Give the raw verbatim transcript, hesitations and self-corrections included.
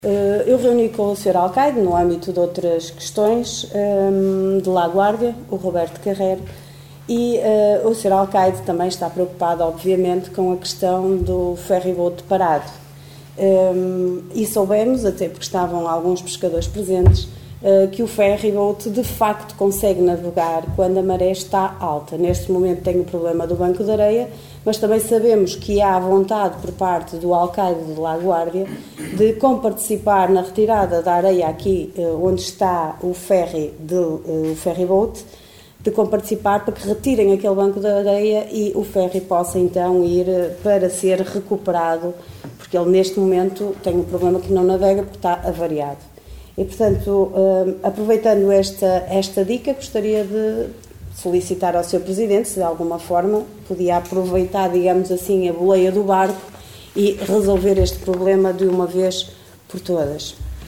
Eu reuni com o senhor Alcaide, no âmbito de outras questões, de Lagoárdia, o Roberto Carreiro, e uh, o senhor Alcaide também está preocupado, obviamente, com a questão do ferry-boat parado. Um, e soubemos, até porque estavam alguns pescadores presentes, uh, que o ferry-boat de facto consegue navegar quando a maré está alta. Neste momento tem o problema do banco de areia, mas também sabemos que há vontade por parte do Alcaide de Lagoárdia de comparticipar na retirada da areia aqui uh, onde está o ferry, de, uh, o ferry-boat, de comparticipar para que retirem aquele banco de areia e o ferry possa então ir para ser recuperado, porque ele neste momento tem um problema que não navega porque está avariado. E portanto, aproveitando esta, esta dica, gostaria de solicitar ao senhor Presidente se de alguma forma podia aproveitar, digamos assim, a boleia do barco e resolver este problema de uma vez por todas.